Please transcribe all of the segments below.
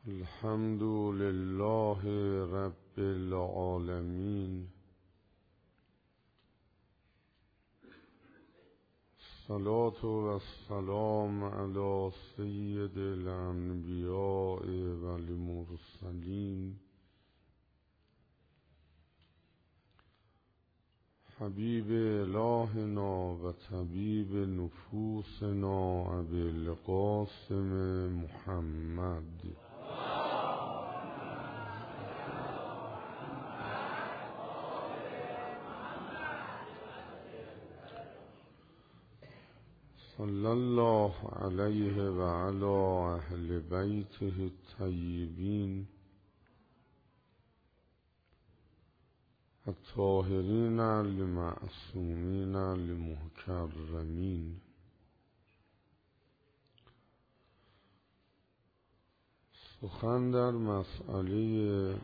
الحمد لله رب العالمين، الصلاة والسلام على سيد الأنبياء والمرسلين حبيب إلهنا وطبيب نفوسنا أبي القاسم محمد صلى الله عليه وعلى أهل بيته الطيبين الطاهرين المعصومين المكرمين. سخن در مسئله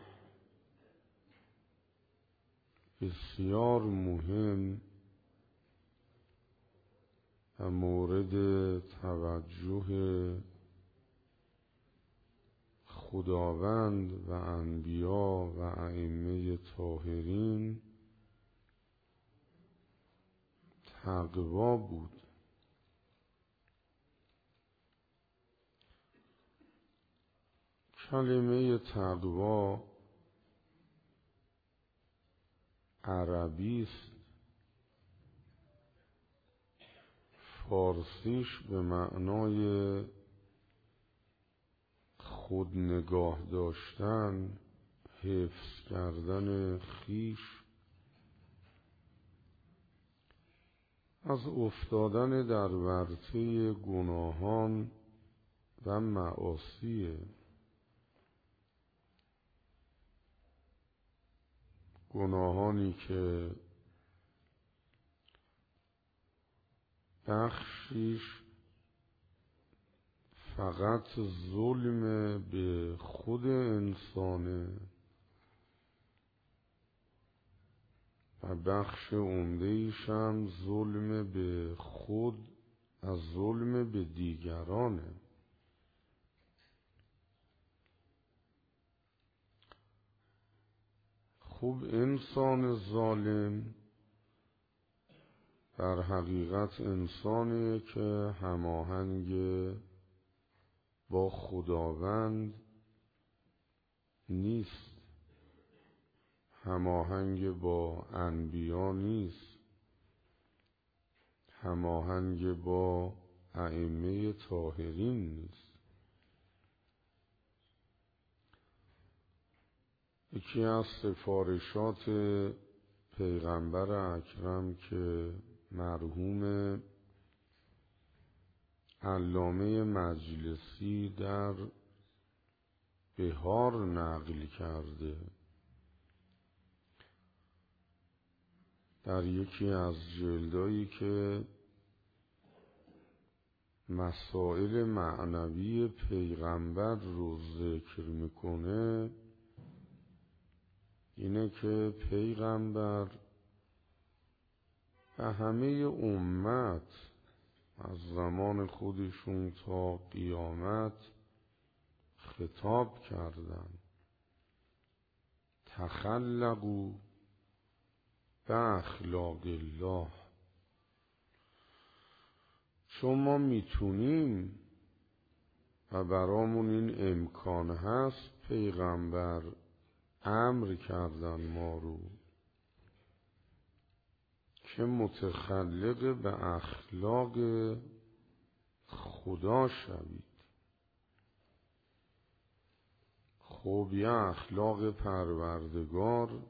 بسیار مهم و مورد توجه خداوند و انبیا و ائمه طاهرین تقوا بود. کلمه تقوا عربی است، فارسیش به معنای خود نگاه داشتن، حفظ کردن خیش از افتادن در ورطه گناهان و معاصی. گناهانی که بخشیش فقط ظلم به خود انسانه و بخش عمده‌ایش هم ظلم به خود از ظلم به دیگرانه. خب انسان ظالم در حقیقت انسانیه که هماهنگ با خداوند نیست، هماهنگ با انبیا نیست، هماهنگ با ائمه طاهرین نیست. یکی از سفارشات پیغمبر اکرم که مرحوم علامه مجلسی در بهار نقل کرده، در یکی از جلدایی که مسائل معنوی پیغمبر رو ذکر میکنه، اینه که پیغمبر و همه امت از زمان خودشون تا قیامت خطاب کردن: تخلقوا به اخلاق الله. چون ما میتونیم و برامون این امکان هست، پیغمبر امر کردن ما رو که متخلق به اخلاق خدا شوید. خب یه اخلاق پروردگار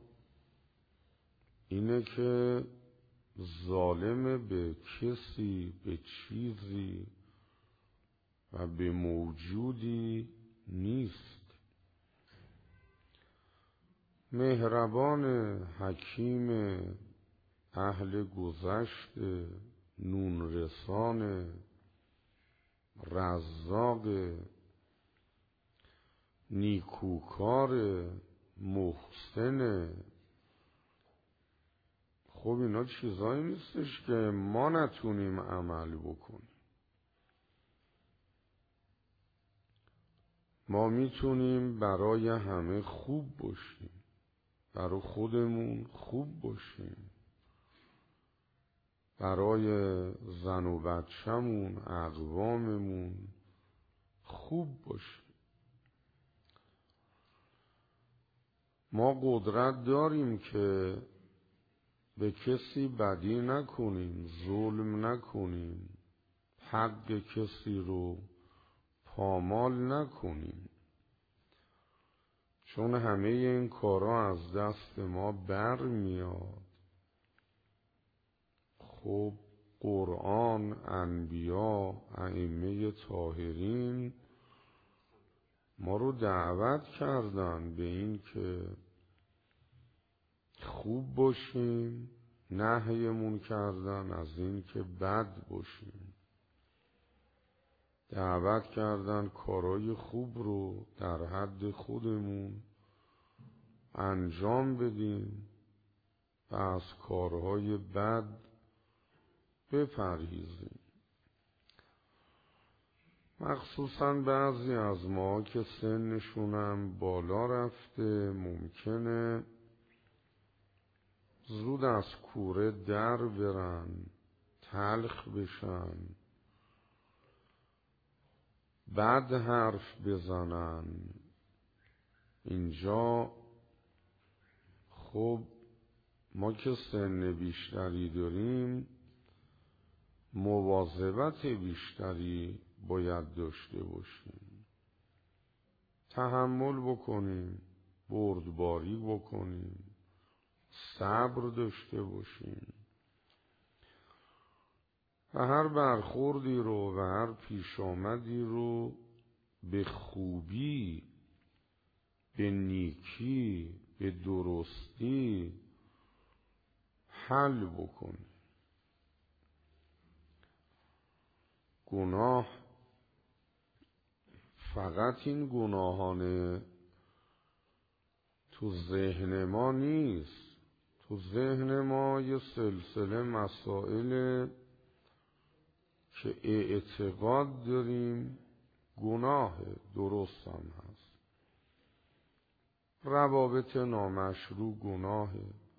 اینه که ظالم به کسی، به چیزی و به موجودی نیست. مهربان، حکیم، اهل گذشت، نون رسان، رزاق، نیکوکار، محسن. خب اینا چیزایی نیستش که ما نتونیم عمل بکنیم. ما میتونیم برای همه خوب باشیم، برای خودمون خوب باشیم، برای زن و بچه‌مون، اقواممون خوب باشیم. ما قدرت داریم که به کسی بدی نکنیم، ظلم نکنیم، حق کسی رو پامال نکنیم، چون همه این کارا از دست ما بر میاد. خب قرآن، انبیا، ائمه طاهرین ما رو دعوت کردن به این که خوب باشیم، نهیمون کردن از این که بد باشیم، دعوت کردن کارای خوب رو در حد خودمون انجام بدیم و از کارهای بد بپرهیزیم. مخصوصا بعضی از ما که سنشونم بالا رفته ممکنه زود از کوره در برن، تلخ بشن، بد حرف بزنن. اینجا خب ما که سن بیشتری داریم مواظبت بیشتری باید داشته باشیم، تحمل بکنیم، بردباری بکنیم، صبر داشته باشیم و هر برخوردی رو و هر پیش آمدی رو به خوبی، به نیکی، به درستی حل بکنیم. گناه فقط این گناهان تو ذهن ما نیست، تو ذهن ما یه سلسله مسائل که اعتقاد داریم گناه، درست هم هست. روابط نامشروع گناه،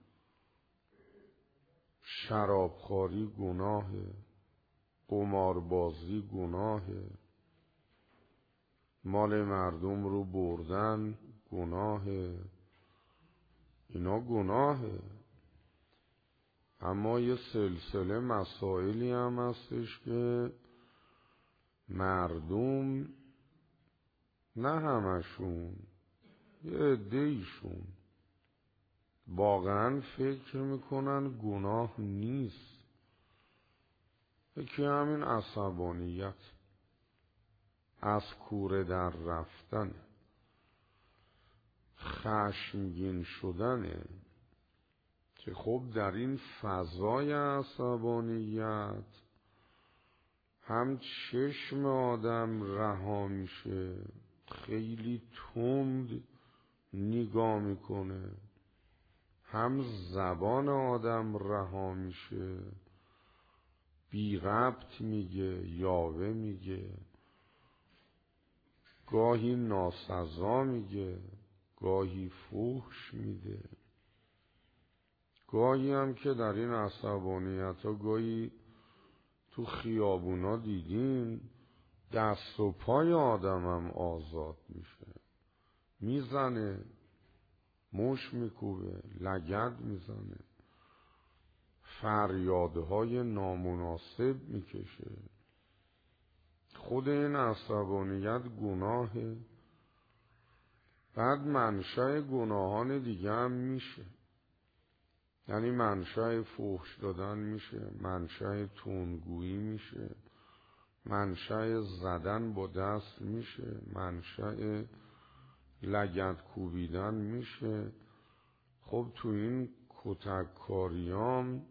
شرابخواری گناه، قماربازی گناه، مال مردم رو بردن گناه، اینا گناهه. اما یه سلسله مسائلی هم هستش که مردم، نه همشون، یه عده‌ایشون واقعا فکر میکنن گناه نیست. یکی همین عصبانیت، از کوره در رفتن، خشمگین شدنه که خب در این فضای عصبانیت هم چشم آدم رها میشه، خیلی تند نگاه میکنه، هم زبان آدم رها میشه، بی ربط میگه، یاوه میگه، گاهی ناسزا میگه، گاهی فحش میده، گاهی هم که در این عصبانیت ها گاهی تو خیابونا دیدین دست و پای آدم هم آزاد میشه، میزنه، مش میکوبه، لگد میزنه، فریادهای نامناسب میکشه. خود این عصبانیت گناهه. بعد منشأ گناهان دیگه هم میشه، یعنی منشأ فحش دادن میشه، منشأ تندگویی میشه، منشأ زدن با دست میشه، منشأ لگد کوبیدن میشه. خب تو این کتککاریام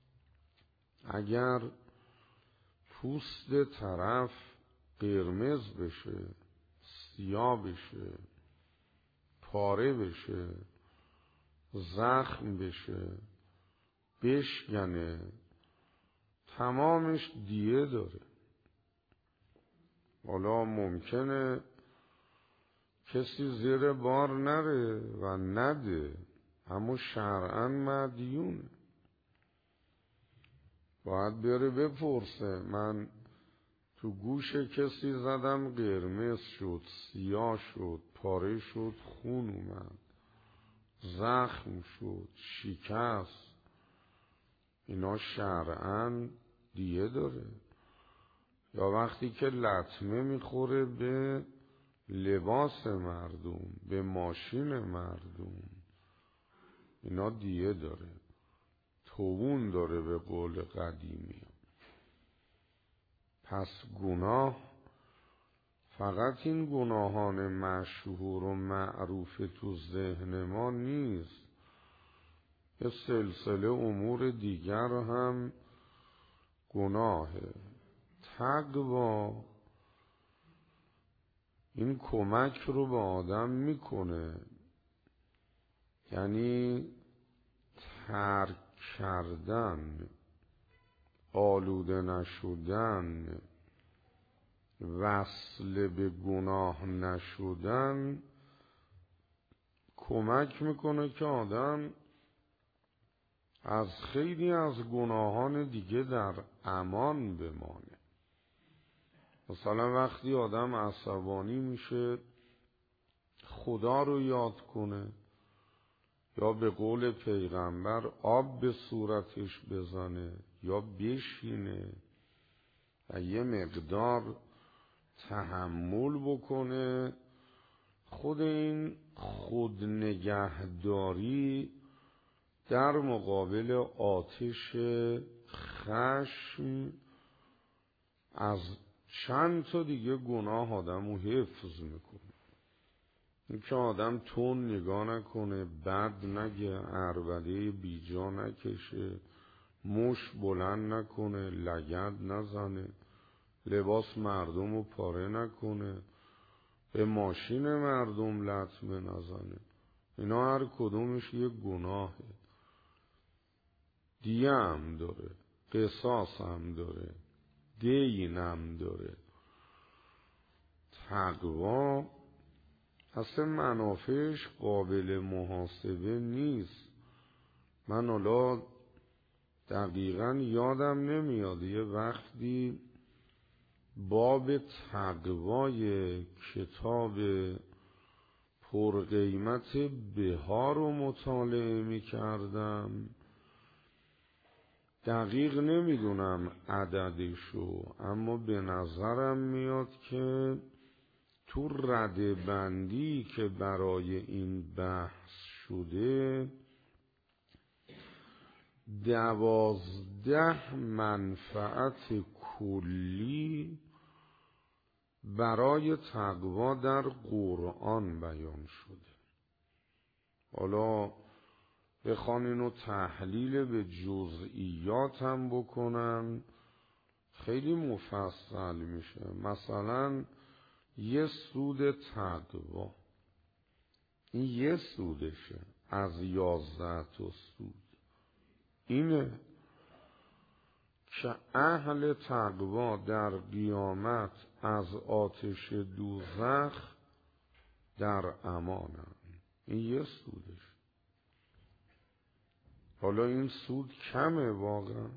اگر پوست طرف قرمز بشه، سیاه بشه، پاره بشه، زخم بشه، بشکنه، تمامش دیه داره. حالا ممکنه کسی زیر بار نره و نده، اما شرعاً مدیونه. باید بره بپرسه من تو گوش کسی زدم قرمز شد، سیاه شد، پاره شد، خون اومد، زخم شد، شکست، اینا شرعاً دیه داره. یا وقتی که لطمه میخوره به لباس مردم، به ماشین مردم، اینا دیه داره، توون داره به قول قدیمی. پس گناه فقط این گناهان مشهور و معروف تو ذهن ما نیست، یه سلسله امور دیگر هم گناهه. تقوا این کمک رو به آدم میکنه، یعنی ترک کردن، آلوده نشدن، وصل به گناه نشدن، کمک میکنه که آدم از خیلی از گناهان دیگه در امان بمانه. مثلا وقتی آدم عصبانی میشه خدا رو یاد کنه، یا به قول پیغمبر آب به صورتش بزنه، یا بشینه و یه مقدار تحمل بکنه. خود این خود نگهداری در مقابل آتش خشم از چند تا دیگه گناه آدم رو حفظ میکنه. این که آدم تون نگاه نکنه، بد نگه، عربده بیجا نکشه، مش بلند نکنه، لگد نزنه، لباس مردم رو پاره نکنه، به ماشین مردم لطمه نزنه. اینا هر کدومش یه گناهه. دیه هم داره، قصاص هم داره، دین هم داره. تقوا اصلا منافعش قابل محاسبه نیست. من حالا دقیقا یادم نمیاد، یه وقتی باب تقوای کتاب پرقیمت بهار رو مطالعه می کردم، دقیق نمیدونم عددشو، اما به نظرم میاد که تو رده بندی که برای این بحث شده 12 منفعت کلی برای تقوا در قرآن بیان شده. حالا بخوان اینو تحلیل به جزئیات هم بکنن خیلی مفصل میشه. مثلا یه سود تقوا، این یه سودشه از 11 تا سود، اینه که اهل تقوا در قیامت از آتش دوزخ در امانن. این یه سودش. حالا این سود کمه واقعا؟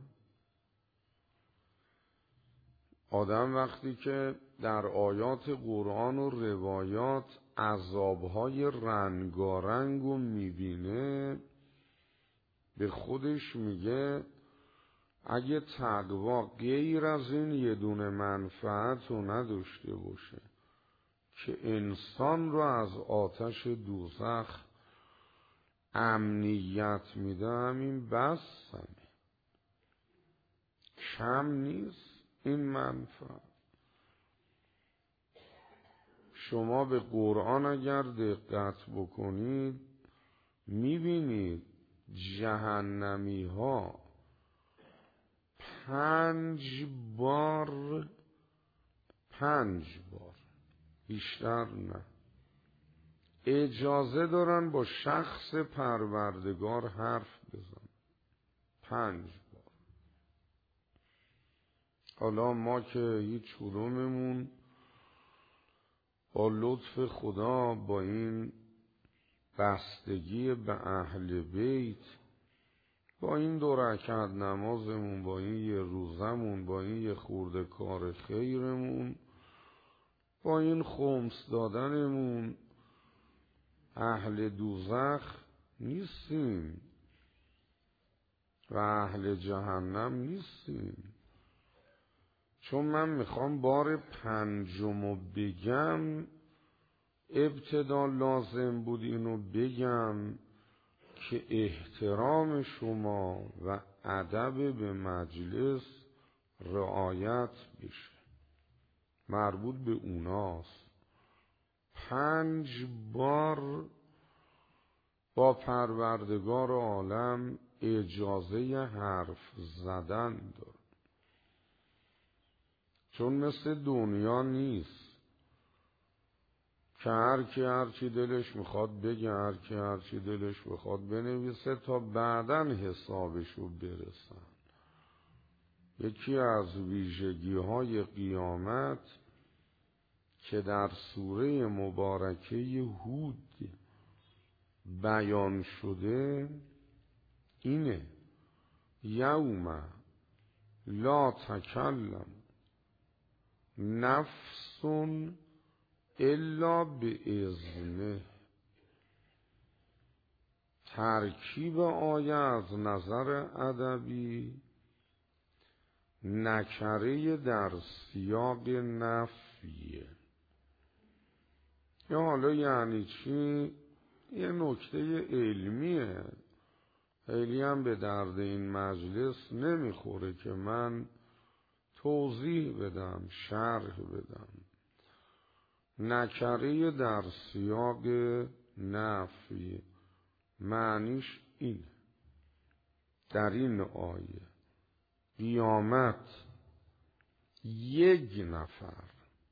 آدم وقتی که در آیات قرآن و روایات عذابهای رنگارنگ رو میبینه به خودش میگه اگه تقوا غیر از این یه دونه منفعت رو نداشته باشه که انسان رو از آتش دوزخ امنیت میده، همین بسمه، کم نیست این منفعت. شما به قرآن اگر دقت بکنید میبینید جهنمی ها 5 بار بیشتر نه اجازه دارن با شخص پروردگار حرف بزن. 5 بار. حالا ما که هیچ کدوممون با لطف خدا، با این بستگی به اهل بیت، با این 2 رکعت نمازمون، با این یه روزمون، با این یه خورده کار خیرمون، با این خمس دادنمون اهل دوزخ نیستیم و اهل جهنم نیستیم. چون من میخوام بار 5 بگم، ابتدا لازم بود اینو بگم که احترام شما و ادب به مجلس رعایت بشه، مربوط به اوناست. 5 بار با پروردگار عالم اجازه حرف زدن داره، چون مثل دنیا نیست که هر کی هر چی دلش میخواد بگه، هر کی هر چی دلش میخواد بنویسه تا بعداً حسابشو برسن. یکی از ویژگی‌های قیامت که در سوره مبارکه هود بیان شده اینه: یوم لا تکلم نفس الا باذنه. ترکیب آیه از نظر ادبی نکره در سیاق نفیه. یا حالا یعنی چی؟ یه نکته علمیه، خیلی هم به درد این مجلس نمیخوره که من توضیح بدم، شرح بدم. نکره در سیاق نفی معنیش این: در این آیه قیامت 1 نفر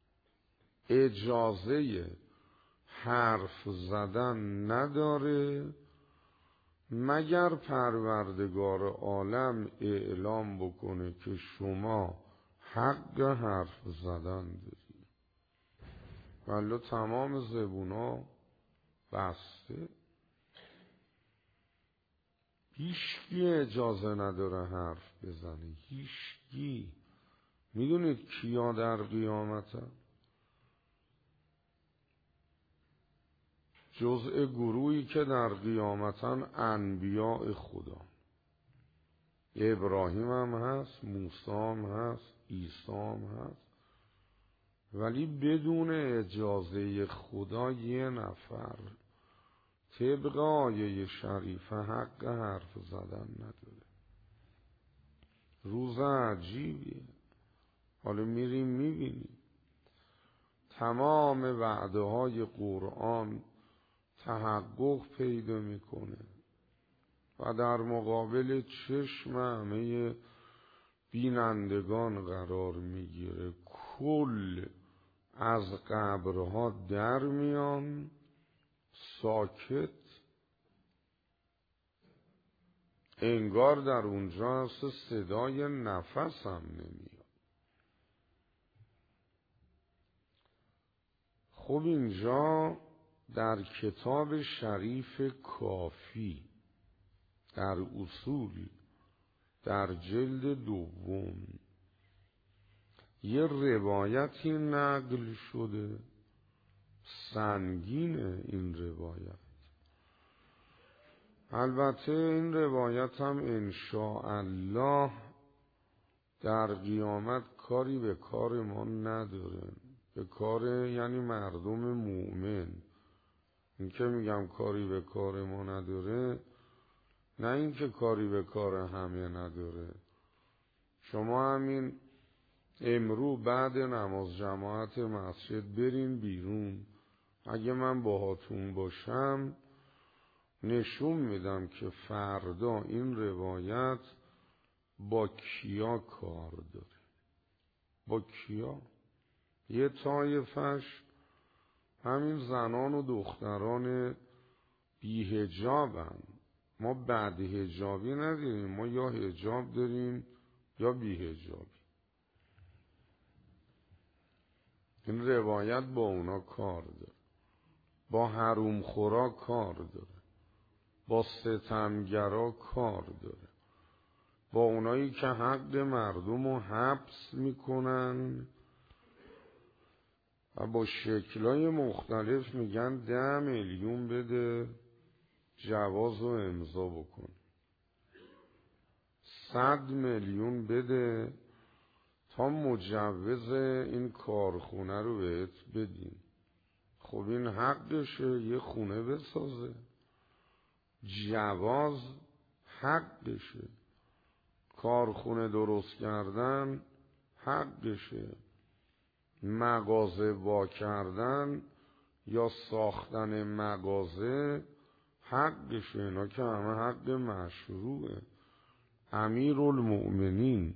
اجازه حرف زدن نداره مگر پروردگار عالم اعلام بکنه که شما حق حرف زدن داری. ولی تمام زبونا بسته، هیچکی اجازه نداره حرف بزنه، هیچکی. میدونید کیا در قیامتن؟ جزء گروهی که در قیامتن انبیاء خدا. ابراهیم هم هست، موسی هم هست، عیسی هم هست، ولی بدون اجازه خدا 1 نفر طبق آیه شریفه حق حرف زدن نداره. روز عجیبیه. حالا میریم میبینیم تمام وعده های قرآن تحقق پیدا میکنه و در مقابل چشم همه بینندگان قرار میگیره. کل از قبرها در میان، ساکت، انگار در اونجا اصلا صدای نفس هم نمیاد. خب اینجا در کتاب شریف کافی در اصول در جلد 2 یه روایتی نقل شده، سنگینه این روایت. البته این روایت هم انشاءالله در قیامت کاری به کار ما نداره، به کار یعنی مردم مؤمن. این که میگم کاری به کار ما نداره، نه این که کاری به کار همه نداره. شما همین امرو بعد نماز جماعت مسجد برین بیرون، اگه من باهاتون باشم نشون میدم که فردا این روایت با کیا کار داره. با کیا؟ یه طایفش همین زنان و دختران بی‌حجابن. ما بعد حجابی نداریم، ما یا حجاب داریم یا بی‌حجابی. این روایت با اونا کار داره، با حروم خورا کار داره، با ستمگرا کار داره، با اونایی که حق مردم رو حبس میکنن و با شکلای مختلف میگن 10 میلیون بده جواز رو امضا بکن، 100 میلیون بده تا مجوز این کارخونه رو بهت بدیم. خب این حقشه یه خونه بسازه، جواز حقشه، کارخونه درست کردن حقشه، مغازه وا کردن یا ساختن مغازه حقشه، اینا که همه حق مشروعه. امیرالمؤمنین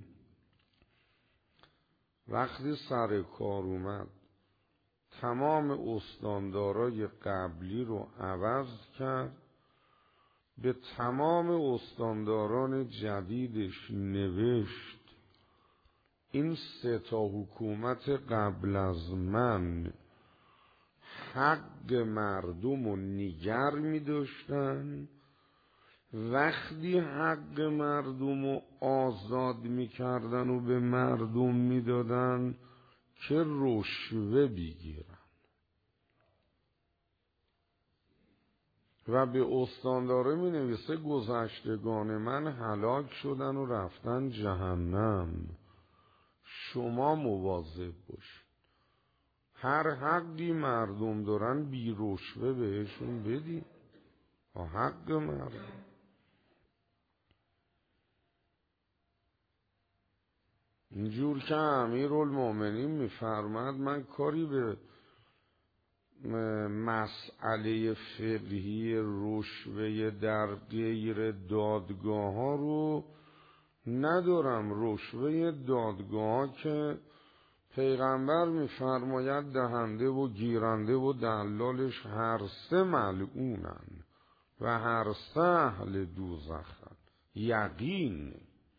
وقتی سر کار اومد تمام استاندارای قبلی رو عوض کرد، به تمام استانداران جدیدش نوشت این 3 حکومت قبل از من حق مردم رو نگر می داشتن، وقتی حق مردم رو آزاد می کردن و به مردم می دادن که رشوه بگیرن و به استانداره می نویسه گذشتگان من هلاک شدن و رفتن جهنم، شما مواظب باشید، هر حقی مردم دارن بی رشوه بهشون بدید، حق مردم. اینجور که امیرالمؤمنین میفرماد من کاری به مسئله فقهی رشوه در غیر دادگاه ها رو ندارم. رشوه دادگاه ها که پیغمبر میفرماید دهنده و گیرنده و دلالش هر 3 ملعونن و هر 3 اهل دوزخن، یقین.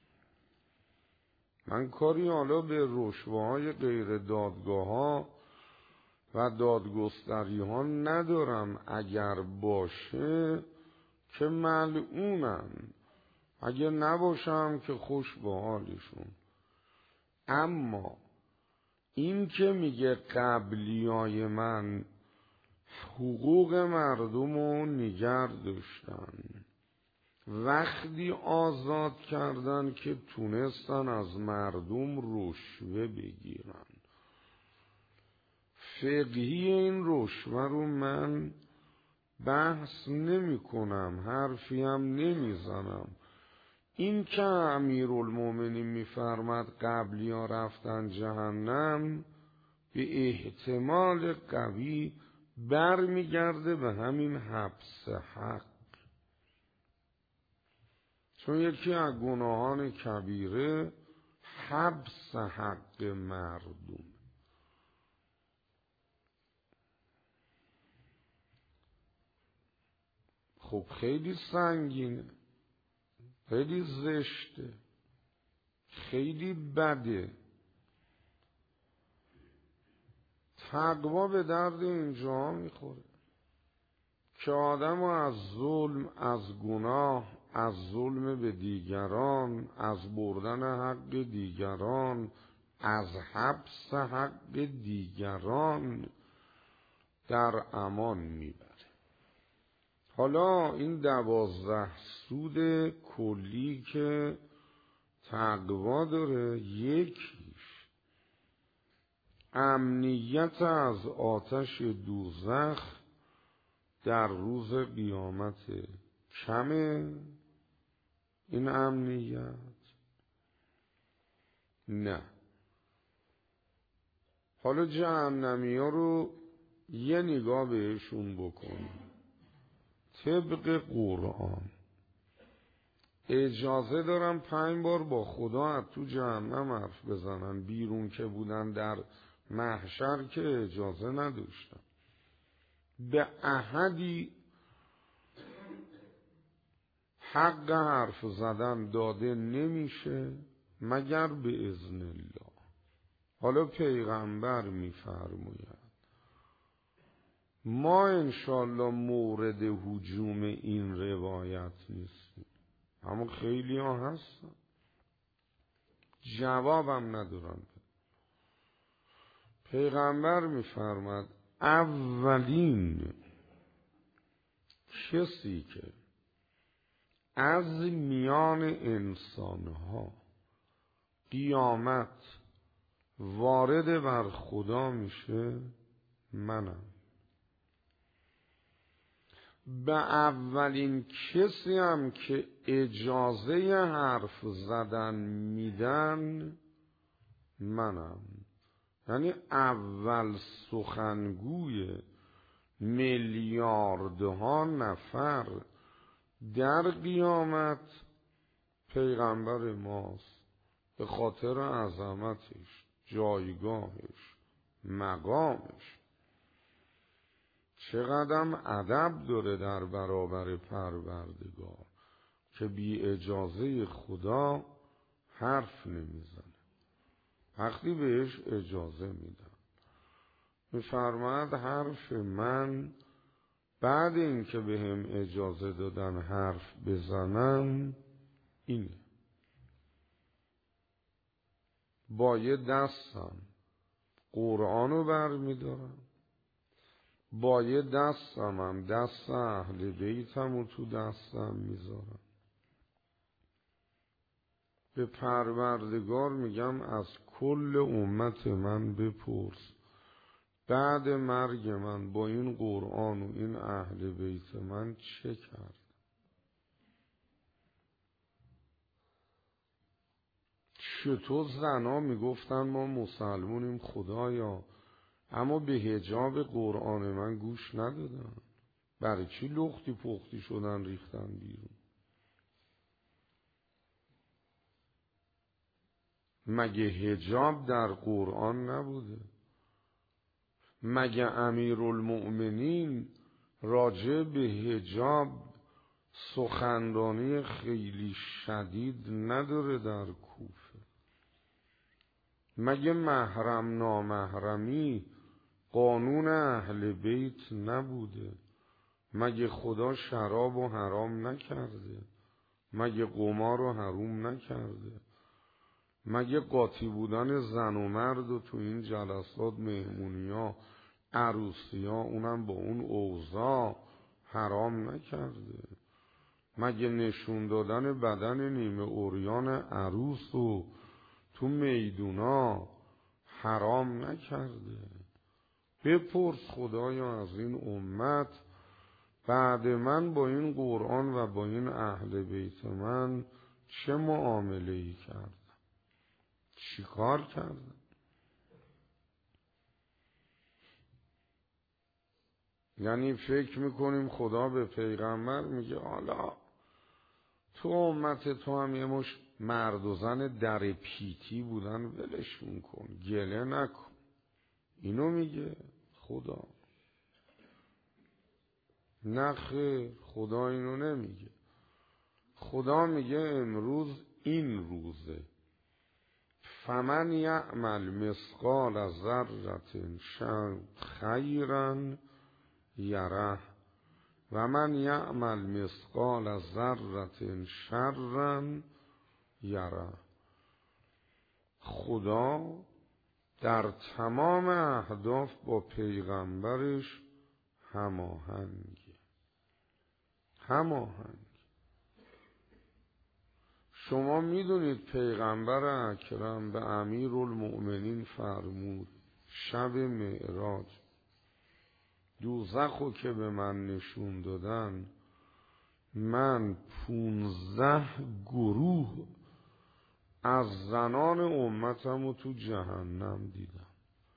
من کاری حالا به رشوه های غیر دادگاه ها و دادگستری ها ندارم، اگر باشه که ملعونن، اگر نباشم که خوش به حالشون. اما این که میگه قبلیای من حقوق مردم رو نگر داشتن، وقتی آزاد کردن که تونستن از مردم رشوه بگیرن، فقهی این رشوه رو من بحث نمی کنم، حرفی هم نمی زنم. این که امیرالمؤمنین میفرماد قبلی ها رفتن جهنم به احتمال قوی برمیگرده به همین حبس حق، چون یکی از گناهان کبیره حبس حق مردم. خب خیلی سنگینه، خیلی زشته، خیلی بده. تقوا به درد اینجا میخوره که آدم از ظلم، از گناه، از ظلم به دیگران، از بردن حق دیگران، از حبس حق دیگران در امان میبره. حالا این 12 سود کلی که تقوا داره، یکیش امنیت از آتش دوزخ در روز قیامت کمه. این امنیت نه. حالا جهنمی ها رو یه نگاه بهشون بکن. طبق قرآن اجازه دارن 5 بار با خدا از تو جهنم حرف بزنن، بیرون که بودن در محشر که اجازه نداشتن. به احدی حق حرف زدن داده نمیشه مگر به اذن الله. حالا پیغمبر میفرماید ما انشالله مورد هجوم این روایت نیستیم، اما خیلی ها هستن جوابم ندارن. پیغمبر میفرماد اولین کسی که از میان انسانها قیامت وارد بر خدا میشه منم. به اولین کسی هم که اجازه حرف زدن میدن منم. یعنی اول سخنگوی میلیاردها نفر در قیامت پیغمبر ماست، به خاطر عظمتش، جایگاهش، مقامش. چقدرم ادب داره در برابر پروردگار که بی اجازه خدا حرف نمیزنه، وقتی بهش اجازه میدن. میفرماید حرف من بعد اینکه بهم اجازه دادن حرف بزنم اینه. با یه دستم قرآنو برمیدارم، با یه دستم هم دست اهل بیتم و تو دستم میذارم. به پروردگار میگم از کل امت من بپرس بعد مرگ من با این قرآن و این اهل بیت من چه کرد؟ چطور زنا میگفتن ما مسلمونیم خدایا، اما به حجاب قرآن من گوش ندادن؟ برای چی لختی پختی شدن ریختن بیرون؟ مگه حجاب در قرآن نبوده؟ مگه امیرالمؤمنین راجع به حجاب سخنرانی خیلی شدید نداره در کوفه؟ مگه محرم نامحرمی قانون اهل بیت نبوده؟ مگه خدا شراب و حرام نکرده؟ مگه قمار و حروم نکرده؟ مگه قاطی بودن زن و مرد و تو این جلسات مهمونیا عروسیا اونم با اون اوضاع حرام نکرده؟ مگه نشون دادن بدن نیمه عریان عروس و تو میدونا حرام نکرده؟ بپرس خدایا از این امت بعد من با این قرآن و با این اهل بیت من چه معامله‌ای کردم، چی کار کردم؟ یعنی فکر میکنیم خدا به پیغمبر میگه حالا تو امت تو هم یه مش مرد و زن در پیتی بودن ولشون کن، گله نکن. اینو میگه خدا؟ نه خیر، خدا اینو نمیگه. خدا میگه امروز این روزه، فمن یعمل مثقال ذره خیرا یره و من یعمل مثقال ذره شرا یره. خدا در تمام اهداف با پیغمبرش هماهنگ. شما میدونید پیغمبر اکرم به امیرالمؤمنین فرمود شب معراج دوزخو که به من نشون دادن، من 15 گروه از زنان امتمو تو جهنم دیدم.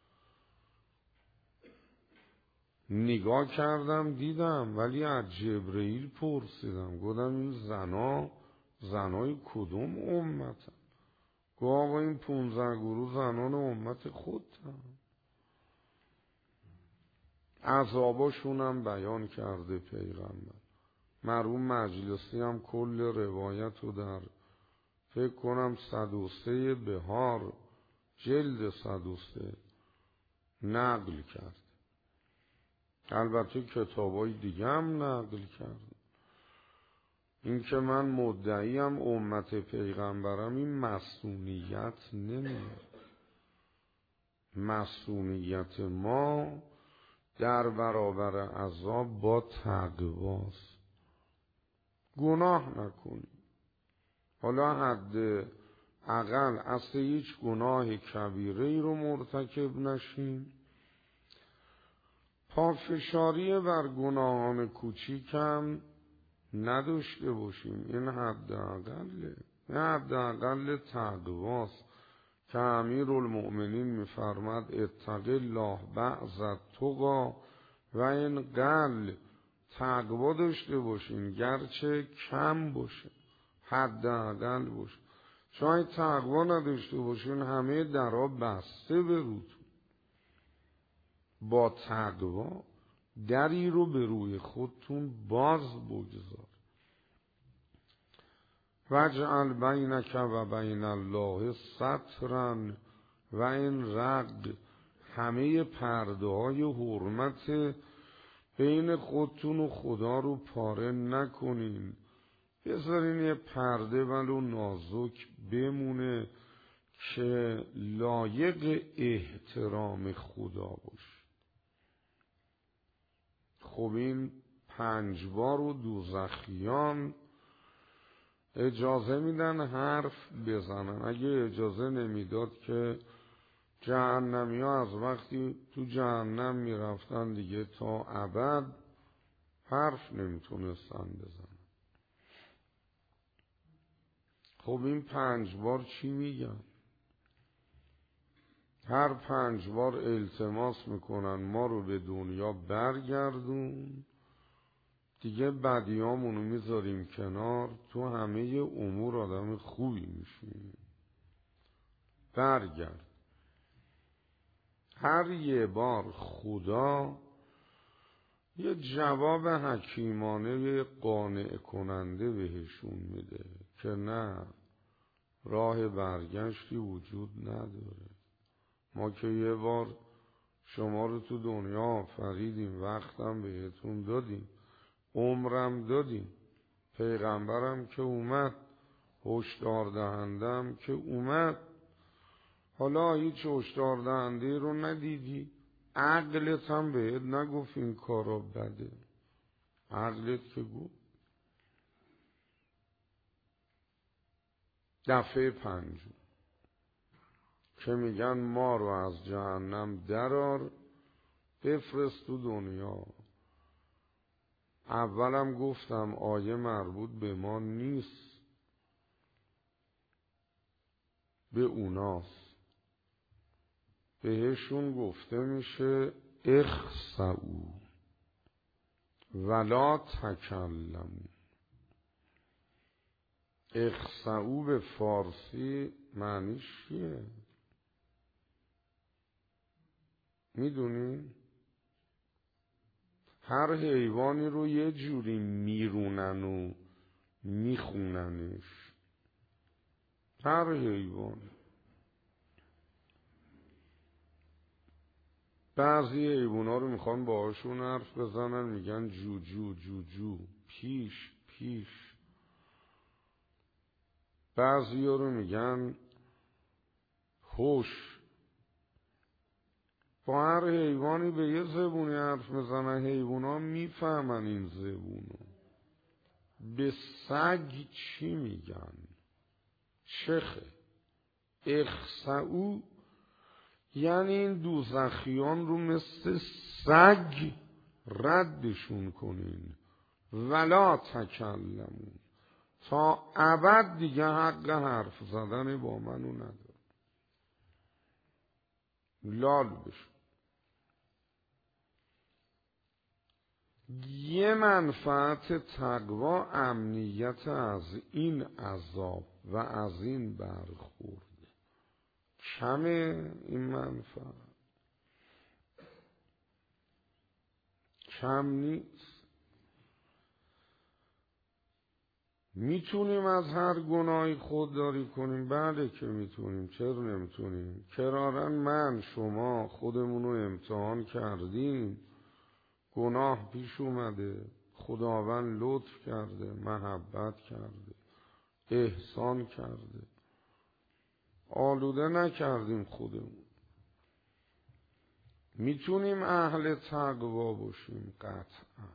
نگاه کردم دیدم، ولی از جبرئیل پرسیدم گفتم این زنای کدوم امتن؟ گفت آقا این 15 گروه زنان امت خودتن. عذاباشونم بیان کرده پیغمبر. مرحوم مجلسی هم کل روایت رو در فکر کنم 103 بهار جلد 103 نقل کرد. البته کتابای دیگه هم نقل کرد. این که من مدعیم امت پیغمبرم این مصونیت نمیاد. مصونیت ما در برابر عذاب با تقواست. گناه نکنیم. حالا حد اقل اصل هیچ گناه کبیره ای رو مرتکب نشیم. پافشاری بر گناهان کوچیکم نداشته باشیم. این حد اقله. این حد اقل تقواست که امیرالمؤمنین میفرماد اتق الله بعض التقی و این قل تقوا داشته باشین گرچه کم باشه، حد اقل باشه. چون تقوا نداشته باشین همه درها بسته به روتون. با تقوا دری رو به روی خودتون باز بگذار. وجعل بینک و بین الله سترا و این رد همه پرده های حرمت بین خودتون و خدا رو پاره نکنین. بذارین یه پرده ولو نازک بمونه که لایق احترام خدا باشه. خب این 5 بار و دوزخیان اجازه میدن حرف بزنن. اگه اجازه نمیداد که جهنمی ها از وقتی تو جهنم میرفتن دیگه تا ابد حرف نمیتونستن بزنن. خب این 5 بار چی میگن؟ هر 5 بار التماس میکنن ما رو به دنیا برگردون، دیگه بدیامونو میذاریم کنار، تو همه امور آدم خوبی میشیم. برگرد. هر یه بار خدا یه جواب حکیمانه قانع کننده بهشون میده که نه، راه برگشتی وجود نداره. ما که یه بار شما رو تو دنیا آفریدیم، وقتم بهتون دادیم، عمرم دادیم، پیغمبرم که اومد، هشدار دهندم که اومد. حالا هیچ هشدار دهنده رو ندیدی؟ عقلت هم بهت نگفت این کارا بده؟ عقلت که گفت. دفعه 5 که میگن ما رو از جهنم درار بفرست تو دنیا. اولم گفتم آیه مربوط به ما نیست، به اوناست. بهشون گفته میشه اخسئوا ولا تکلموا. اخسئوا به فارسی معنیش چیه؟ میدونی؟ هر حیوانی رو یه جوری میرونن و میخوننش. هر حیوان. بعضی حیوانا رو میخوان باهاشون حرف بزنن، میگن جوجو جوجو، پیش پیش. بعضی رو میگن هوش. با هر حیوانی به یه زبونی حرف میزنن، حیوانا میفهمن این زبونو. به سگ چی میگن؟ چخه. اخسئوا یعنی این دوزخیان رو مثل سگ ردشون کنین. ولا تکلمون، تا ابد دیگه حق حرف زدن با منو نداره. لال بشون. یه منفعت تقوا امنیت از این عذاب و از این برخورد. کمه این منفعت؟ کم نیست. میتونیم از هر گناهی خودداری کنیم؟ بله که میتونیم. چرا نمیتونیم؟ کرارن من شما خودمون رو امتحان کردیم، گناه پیش اومده، خداوند لطف کرده، محبت کرده، احسان کرده، آلوده نکردیم خودمون. میتونیم اهل تقوا باشیم؟ قطعا.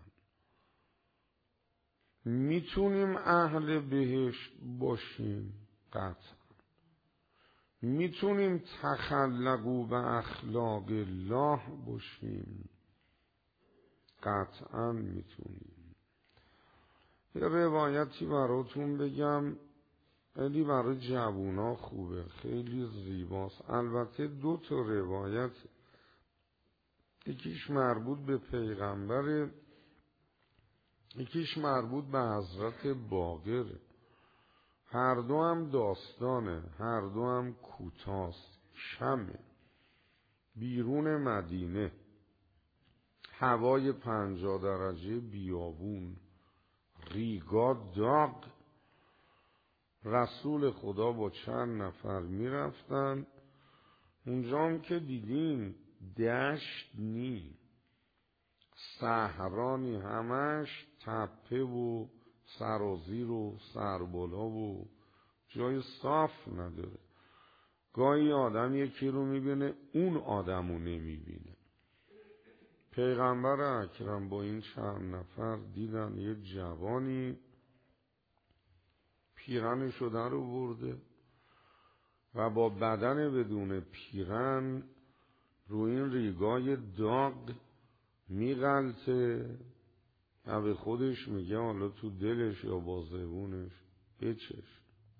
میتونیم اهل بهشت باشیم؟ قطعا. میتونیم تخلقوا به اخلاق الله باشیم؟ قطعا میتونیم. یه روایتی براتون بگم، خیلی برای جوونا خوبه، خیلی زیباست. البته 2 تا روایت، یکیش مربوط به پیغمبر، یکیش مربوط به حضرت باقر. هر دو هم داستانه، هر دو هم کوتاست، کمه. بیرون مدینه، هوای 50 درجه بیابون، ریگا داغ، رسول خدا با چند نفر میرفتن. اونجا هم که دیدین دشت نی، صحرانی، همش تپه و سرازیر و سربالا و جای صاف نداره. گاهی آدم یکی رو میبینه اون آدمو نمیبینه. پیغمبر اکرم با این چند نفر دیدن یه جوانی پیرنشو در آورده و با بدن بدون پیرن رو این ریگای داغ میغلطه و به خودش میگه حالا تو دلش یا با زبونش بچش.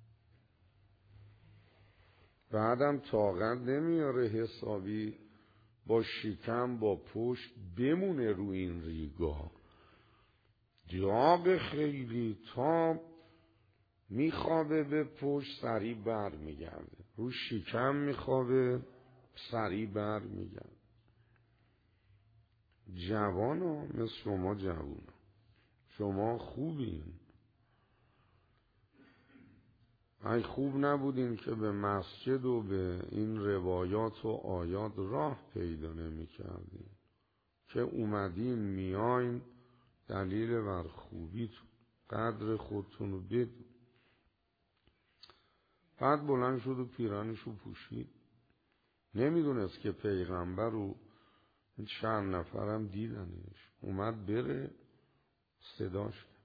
بعدم طاقت نمیاره حسابی با شکم با پشت بمونه رو این ریگا، داغ خیلی، تا میخوابه به پشت سریع بر میگرده، رو شکم میخوابه سریع بر میگرده. جوانا مثل شما جوانا، شما خوبین. ای خوب نبودین که به مسجد و به این روایات و آیات راه پیدا نمی کردین، که اومدین میاین دلیل بر خوبیتون، قدر خودتون رو بدون. بعد بلند شد و پیرانشو پوشید. نمیدونست که پیغمبر رو این چند نفرم دیدنش. اومد بره، صداش کرد.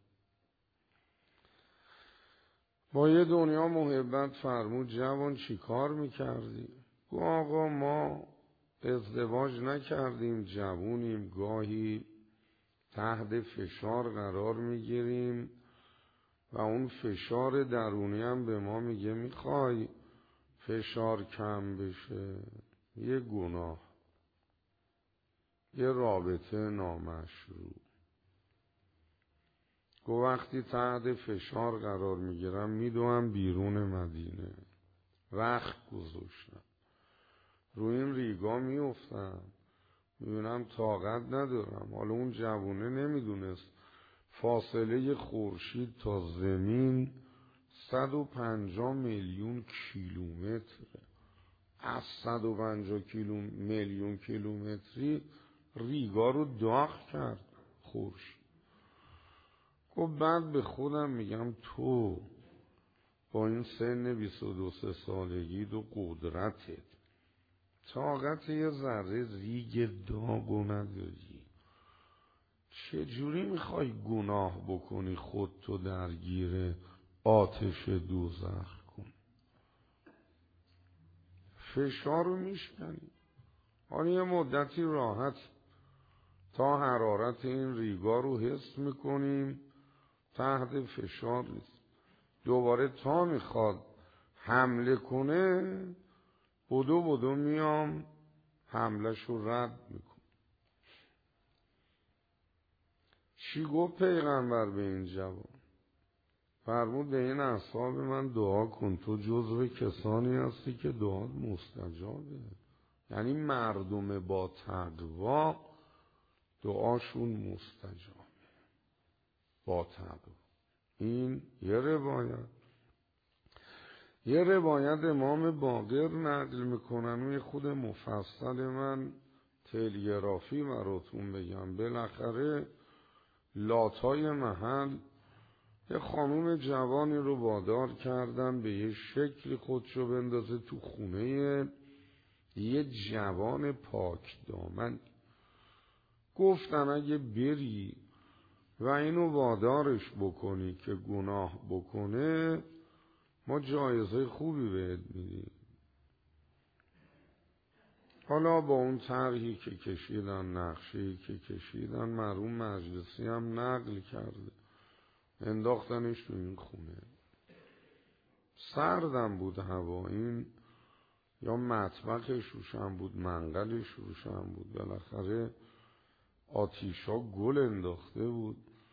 با یه دنیا محبت فرمود جوان چی کار میکردی؟ گو آقا ما ازدواج نکردیم، جوونیم، گاهی تحت فشار قرار میگیریم و اون فشار درونی هم به ما میگه میخوای فشار کم بشه. یه گناه، یه رابطه نامشروع. گو وقتی تحت فشار قرار میگیرم میدوم بیرون مدینه، وقت گذاشتم رو این ریگا میافتم، میبینم طاقت ندارم. حالا اون جوونه نمیدونست فاصله خورشید تا زمین 150 میلیون کیلومتره. از 150 میلیون کیلومتری ریگا رو داغ کرد خورشید. خب بعد به خودم میگم تو با این سن 22-23 سالگی و قدرتت طاقت یه ذره ریگ داغو نداری، چجوری میخوای گناه بکنی خودتو درگیر آتش دوزخ کن؟ فشار رو میشکنی. حالا یه مدتی راحت تا حرارت این ریگا رو حس میکنیم، تحت فشار نیست. دوباره تا میخواد حمله کنه بدو میام حملش رو رد میکن. چی گفت پیغمبر به این جوان؟ فرمود به این اصحاب من دعا کن، تو جزو کسانی هستی که دعات مستجابه. یعنی مردم با تقوا دعاشون مستجابه، با تقوا. این یه روایت امام باقر نقل میکنن و یه خود مفصل من تلگرافی براتون بگم. بالاخره لاتای محل یه خانوم جوانی رو وادار کردن به یه شکلی خودشو بندازه تو خونه یه جوان پاک دامن. گفتن اگه بری و اینو وادارش بکنی که گناه بکنه ما جایزه خوبی بهت میدیم. حالا با اون طرحی که کشیدن، نقشه‌ای که کشیدن، مرحوم مجلسی هم نقل کرده، انداختنش تو این خونه. سردم بود هوا، این یا مطبخش روشن بود، منقلش روشن بود، بالاخره آتیشا گل انداخته بود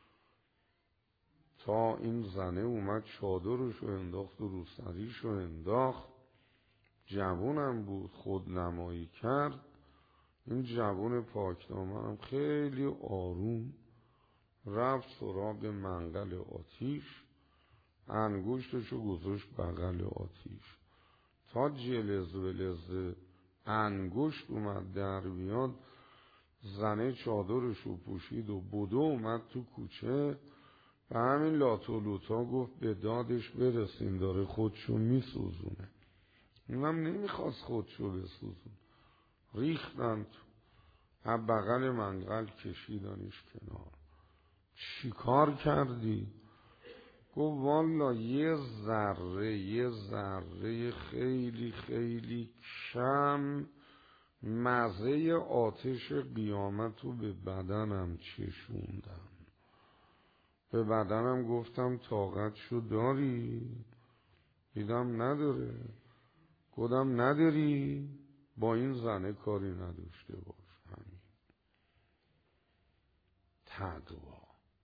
تا این زنه اومد چادرشو انداخت و روسریشو انداخت. جوونم بود، خودنمایی کرد. این جوون پاکدامنم خیلی آروم رفت سراغ منقل آتیش، انگشتشو گذاشت بغل آتیش تا جلز ولز انگشت اومد در بیاد. زنه چادرشو پوشید و بدو اومد تو کوچه. به همین لاتولوتا گفت به دادش برسین، داره خودشو میسوزونه. اونم نمیخواست خودشو بسوزون، ریختن تو، از بغل منقل کشیدنش کنار. چی کار کردی؟ گفت والا یه ذره خیلی خیلی کم مزه آتش قیامت رو به بدنم چشوندم. به بدنم گفتم طاقتشو داری؟ دیدم نداره. گفتم نداری؟ با این زنه کاری نداشته باش. همین تقوا.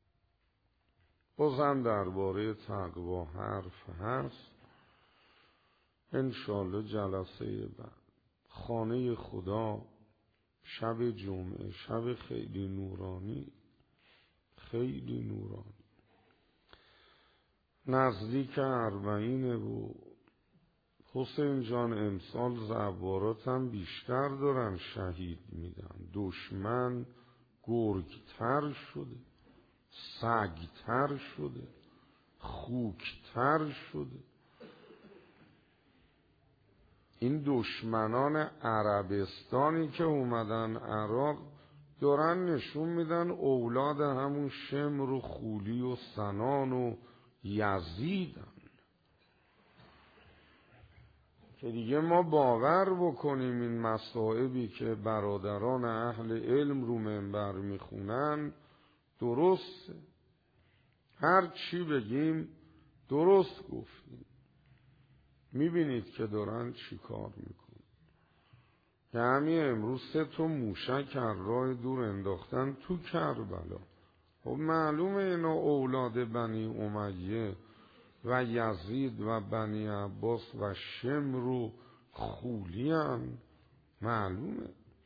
بازم درباره تقوا حرف هست، انشالله جلسه بعد. خانه خدا شب جمعه، شب خیلی نورانی، خیلی نورانی، نزدیک 40 و حسین جان امسال زوارات هم بیشتر دارن شهید میدن. دشمن گرگتر شده، سگتر شده، خوکتر شده. این دشمنان عربستانی که اومدن عراق دارن نشون میدن اولاد همون شمر و خولی و سنان و یزیدن که دیگه ما باور بکنیم این مصائبی که برادران اهل علم رو منبر میخونن درسته. هر چی بگیم درست گفتیم. میبینید که دارن چی کار میکنن. که همین امروز 3 موشک هر راه دور انداختن تو کربلا. خب معلومه اینا اولاد بنی امیه و یزید و بنی عباس و شمر و خولی هم معلومه.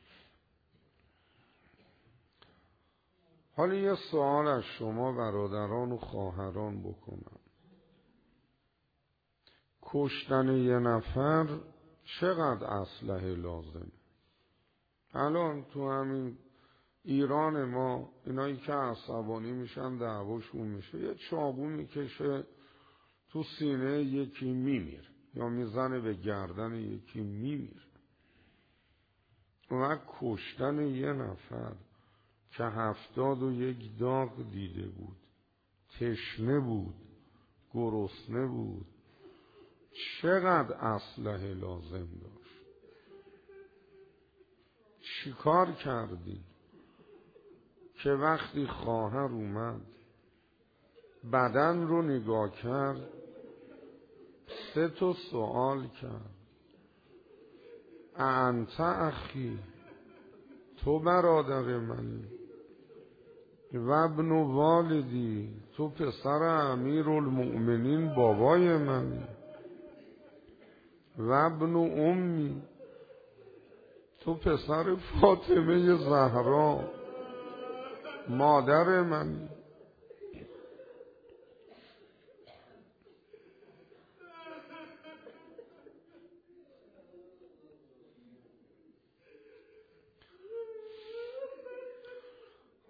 حالا یه سوال از شما برادران و خواهران بکنم. کشتن یه نفر چقدر اسلحه لازمه؟ الان تو همین ایران ما اینایی که عصبانی میشن دعواشون میشه، یه چاقو میکشه تو سینه یکی میمیره یا میزنه به گردن یکی میمیره. اون کشتن یه نفر که 71 داغ دیده بود، تشنه بود، گرسنه بود، چقدر اسلحه لازم داشت؟ چی کار کردی که وقتی خواهر اومد بدن رو نگاه کرد 3 سوال کرد؟ انت اخی، تو برادر منی، و ابن والدی، تو پسر امیرالمؤمنین بابای منی، و ابن امی، تو پسر فاطمه زهرا مادر منی.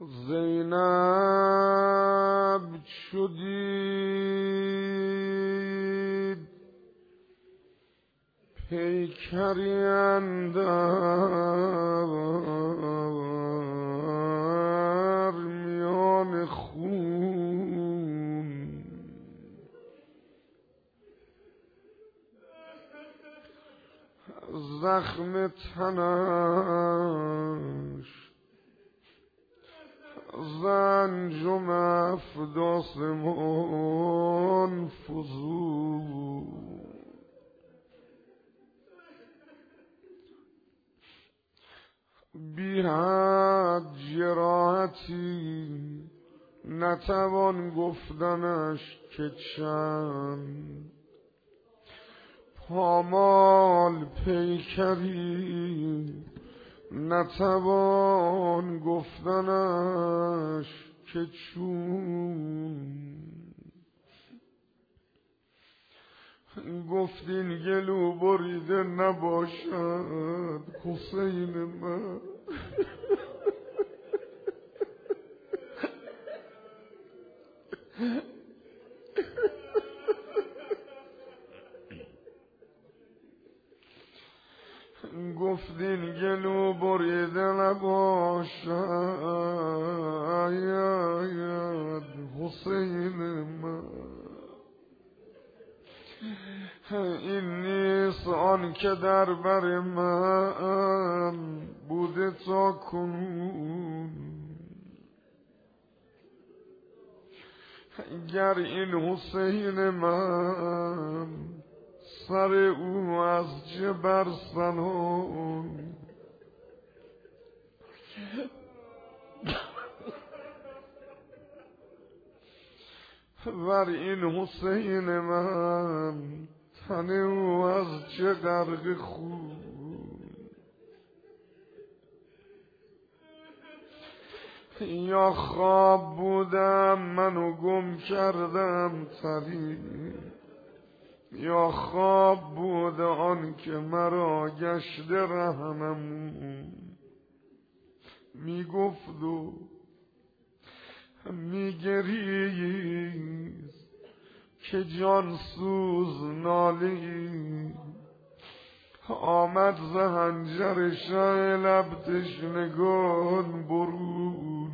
زینب چو دید پیکری اندر میان خون، زخم تنش زنجم افداسمان فزود، بی حد جراحتی نتوان گفتنش که چند، پامال پیکری نتوان گفتنش که چون، گفتین گلو بریده نباشد حسین من، گفتین گلو بریده نباشد حسین من، این نیست آن که در بر من بوده تا کنون، گر این حسین من سر او از جبر سنان، ور این حسین من تن او از چه غرق خون، یا خواب بودم منو گم کردم طریق، یا خواب بود آن که مرا گشته رهنمون، میگفت و میگریست که جان سوز نالی، آمد ز حنجر شه لب تشنگان برون،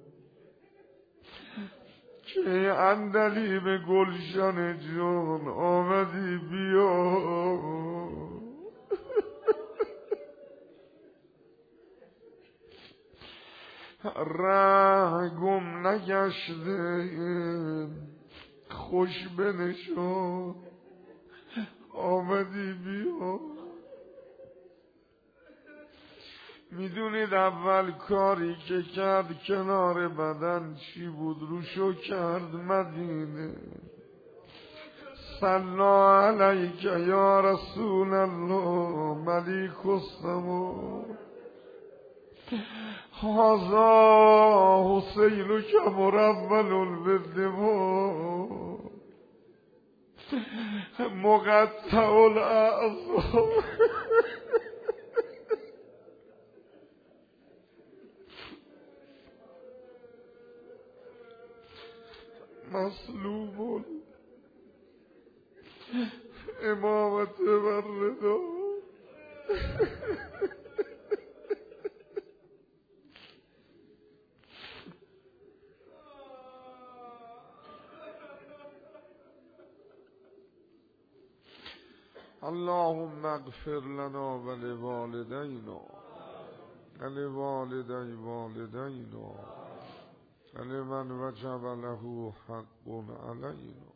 که اندلی به گلشن جان آمدی بیا، ره گم نگشته خوش بنشان آمدی بیا. میدونید اول کاری که کرد کنار بدن چی بود؟ روشو کرد مدینه. صلا علیک یا رسول الله ملیک السما، هذا حسین که مرول بالدماء، مقطع الاعضاء، مسلوب امامت والرضا. اللهم اغفر لنا ولوالدينا ولوالدي والدينا ولمن وجب له حق علينا.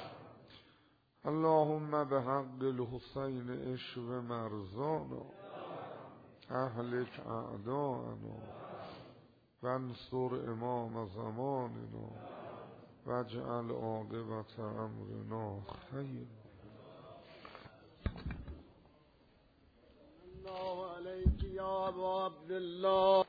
اللهم بحق الحسين اشف مرضانا، اهلك اعداءنا، وانصر امام زماننا، واجعل عاقبة امرنا خير. الله عليك يا ابا عبد الله.